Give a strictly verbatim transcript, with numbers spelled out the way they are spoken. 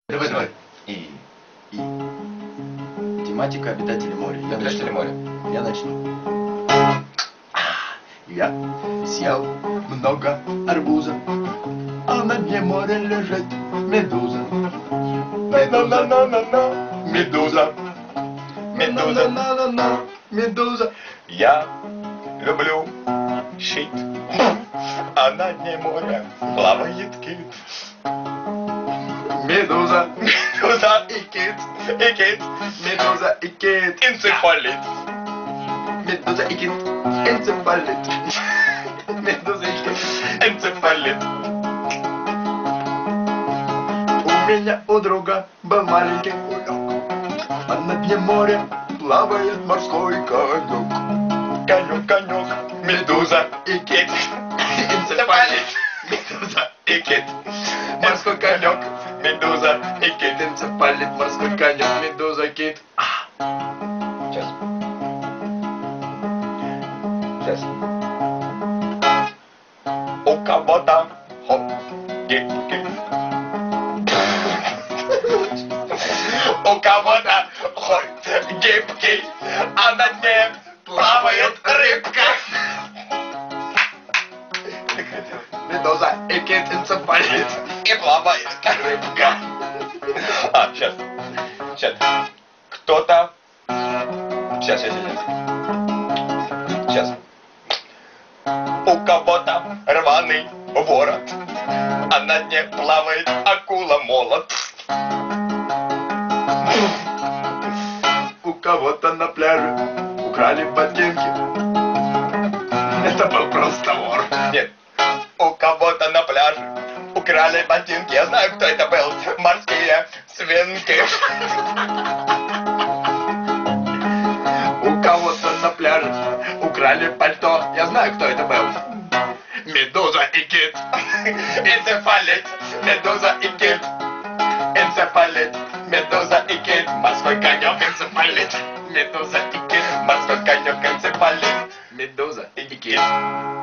Давай, давай. И. И. Тематика обитатели моря. Я Обитатели начну. моря. Я начну. Я съел много арбуза, а на дне моря лежит медуза. На-на-на-на-на. Медуза. Медуза. На-на-на-на-на. Медуза. Я люблю щит, а на дне моря плавает кит. Медуза. Медуза и кит, и кит. Медуза и кит. Энцефалит. Медуза и кит. Энцефалит. Медуза и кит. Энцефалит. У меня у друга был маленький кулек, а на дне моря плавает морской конек. Конек, конек. Медуза И кит. Энцефалит. Медуза И кит. Морской конек. Медуза и кит. Энцефалит, морской конек, медуза, кит. Сейчас. Сейчас. У кого-то хоп, гибкий. У кого-то хоп, гибкий, а на дне плавает рыбка. Медуза и кит, энцефалит. И плавает рыбка. А, сейчас. Сейчас. Кто-то. Сейчас, сейчас, сейчас. Сейчас. У кого-то рваный ворот, а на дне плавает акула-молот. У кого-то на пляже украли ботинки. Это был просто вор. Нет. У кого-то на пляже украли ботинки. Я знаю, кто это был. Морские свинки. У кого-то на пляже украли пальто. Я знаю, кто это был. Медуза и кит. Энцефалит. Медуза и кит. Энцефалит. Медуза и кит. Морской конек. Энцефалит. Медуза и кит. Морской конек. Энцефалит. Медуза И кит.